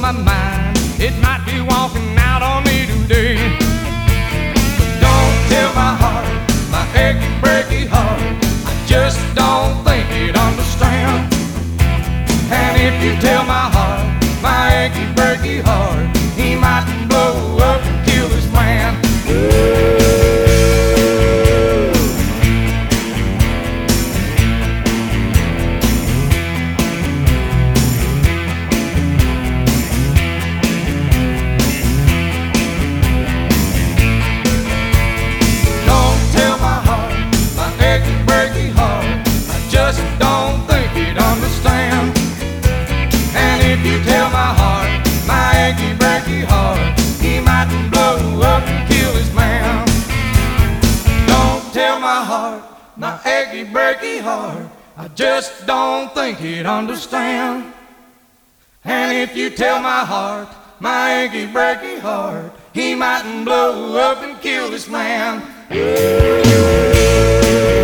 my mind, it might be walking out on me today. But don't tell my heart, my achy, breaky heart, I just don't think it understand. And if you tell my heart, my achy, breaky heart, he might blow up and kill this man. If you tell my heart, my achy, breaky heart, he might blow up and kill this man. Don't tell my heart, my achy, breaky heart, I just don't think he'd understand. And if you tell my heart, my achy, breaky heart, he might blow up and kill this man.